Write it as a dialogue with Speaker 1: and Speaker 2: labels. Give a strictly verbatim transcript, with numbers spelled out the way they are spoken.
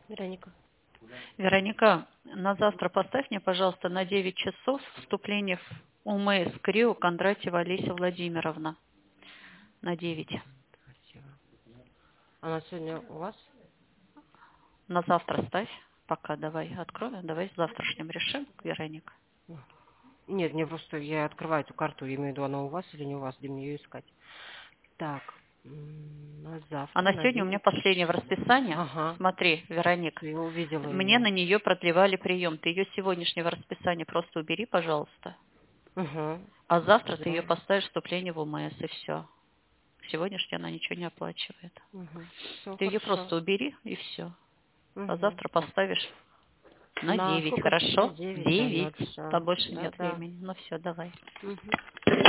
Speaker 1: Вероника.
Speaker 2: Вероника, на завтра поставь мне, пожалуйста, на девять часов вступление в УМС КРИО Кондратьева Олеся Владимировна. На девять.
Speaker 1: Спасибо. Она сегодня у вас?
Speaker 2: На завтра ставь. Пока давай откроем. Давай с завтрашним решим, Вероника.
Speaker 1: Нет, мне просто, я открываю эту карту, я имею в виду, она у вас или не у вас, где мне ее искать. Так, м, на
Speaker 2: А
Speaker 1: завтра,
Speaker 2: на
Speaker 1: на
Speaker 2: сегодня у меня
Speaker 1: девять.
Speaker 2: последняя в расписании.
Speaker 1: Ага,
Speaker 2: Смотри, Вероник,
Speaker 1: я увидела
Speaker 2: мне на
Speaker 1: ее.
Speaker 2: нее продлевали прием. Ты ее сегодняшнего расписания просто убери, пожалуйста.
Speaker 1: Угу.
Speaker 2: А завтра ты ее
Speaker 1: Уберем.
Speaker 2: поставишь вступление в УМС, и все. Сегодняшняя она ничего не оплачивает.
Speaker 1: Угу. Все
Speaker 2: Ты ее
Speaker 1: хорошо.
Speaker 2: просто убери, и все. А
Speaker 1: Угу.
Speaker 2: завтра поставишь на
Speaker 1: На
Speaker 2: девять,
Speaker 1: сколько? На
Speaker 2: хорошо?
Speaker 1: девять ноль ноль,
Speaker 2: девять.
Speaker 1: все.
Speaker 2: Там больше
Speaker 1: Да,
Speaker 2: нет
Speaker 1: да.
Speaker 2: времени. Ну все, давай.
Speaker 1: Угу.